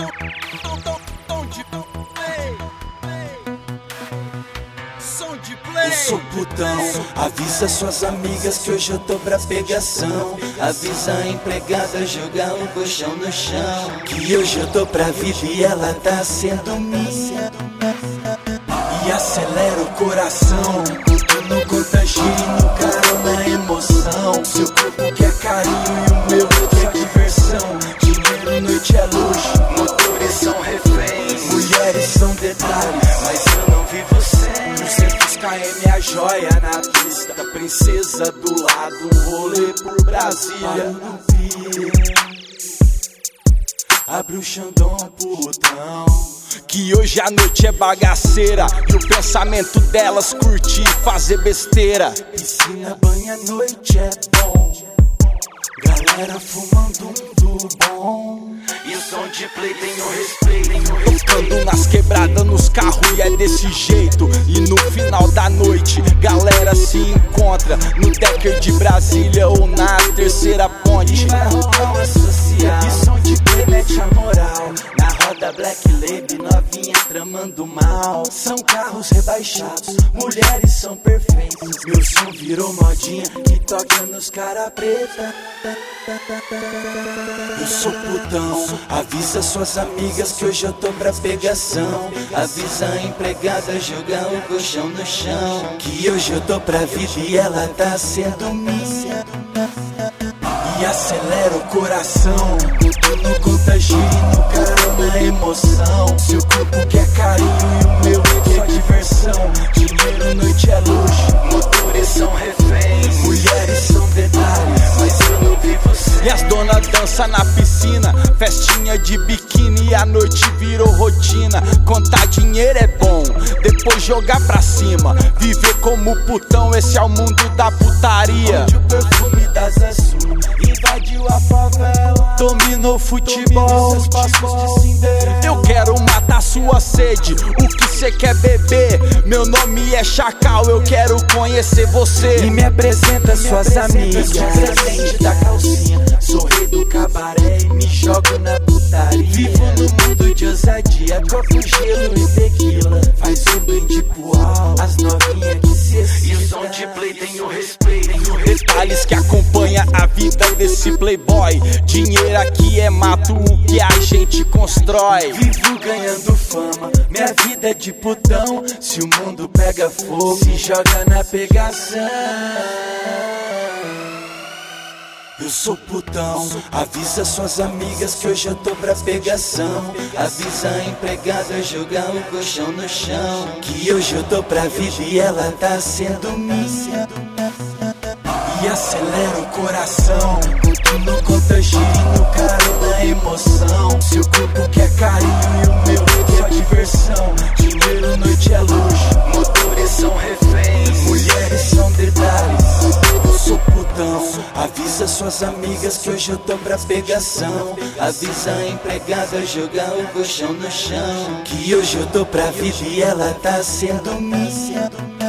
Eu sou putão, avisa suas amigas que hoje eu tô pra pegação. Avisa a empregada jogar o colchão no chão, que hoje eu tô pra vida e ela tá sendo minha. E acelera o coração, no contagia e no carona emoção. Seu corpo quer carinho e o meu quer diversão. Dinheiro, noite é luxo, motores são reféns, mulheres são detalhes, mas eu não vivo sem. 200 km a joia na pista, princesa do lado, um rolê por Brasília. Abre o Xandão, putão, que hoje a noite é bagaceira e o pensamento delas curtir fazer besteira. Piscina, banho à noite é bom, galera fumando um do bom, e o som de play tem o respeito. Tocando nas quebradas, nos carros e é desse jeito. E no final da noite, galera se encontra no Decker de Brasília ou na terceira ponte. E vai rolar uma social, e som de play mete a moral. Na roda Black Label, novinha tramando mal. São carros rebaixados, mulheres são perfeitas. Meu som virou modinha que toca nos cara preta. Eu sou putão, avisa suas amigas que hoje eu tô pra pegação. Avisa a empregada jogar o colchão no chão, que hoje eu tô pra vida e ela tá sendo minha. E acelera o coração, no contagia e no carona emoção. Seu corpo quer carinho e o meu quer diversão. Dinheiro, noite é luxo, motores são reféns, mulheres são detalhes, mas eu não vivo sem. E as donas dançam na piscina, festinha de biquíni e a noite virou rotina. Contar dinheiro é bom, depois jogar pra cima. Viver como putão, esse é o mundo da putaria. Onde o perfume das açúcar invadiu a favela, dominou futebol, seus passos de Cinderela. Eu quero matar sua sede, o que cê quer beber? Meu nome é Chacal, eu quero conhecer você. E me apresenta suas amigas, presente da calcinha. Sou rei do cabaré e me jogo na putaria. Vivo no mundo de ousadia, copo, gelo e tequila. Faz um brinde pro alto, as novinhas que se excitam. E o som de play tem o respeito, detalhes que acompanha a vida desse playboy. Dinheiro aqui é mato, o que a gente constrói. Vivo ganhando fama, minha vida é de putão. Se o mundo pega fogo, se joga na pegação. Eu sou putão, avisa suas amigas que hoje eu tô pra pegação. Avisa a empregada jogar o colchão no chão, que hoje eu tô pra vida e ela tá sendo minha. E acelera o coração, no contagia e no carona emoção. Seu corpo quer carinho e o meu quer diversão. Dinheiro, noite é luxo, motores são reféns, mulheres são detalhes. Eu sou putão, avisa suas amigas que hoje eu tô pra pegação. Avisa a empregada jogar o colchão no chão, que hoje eu tô pra vida e ela tá sendo minha.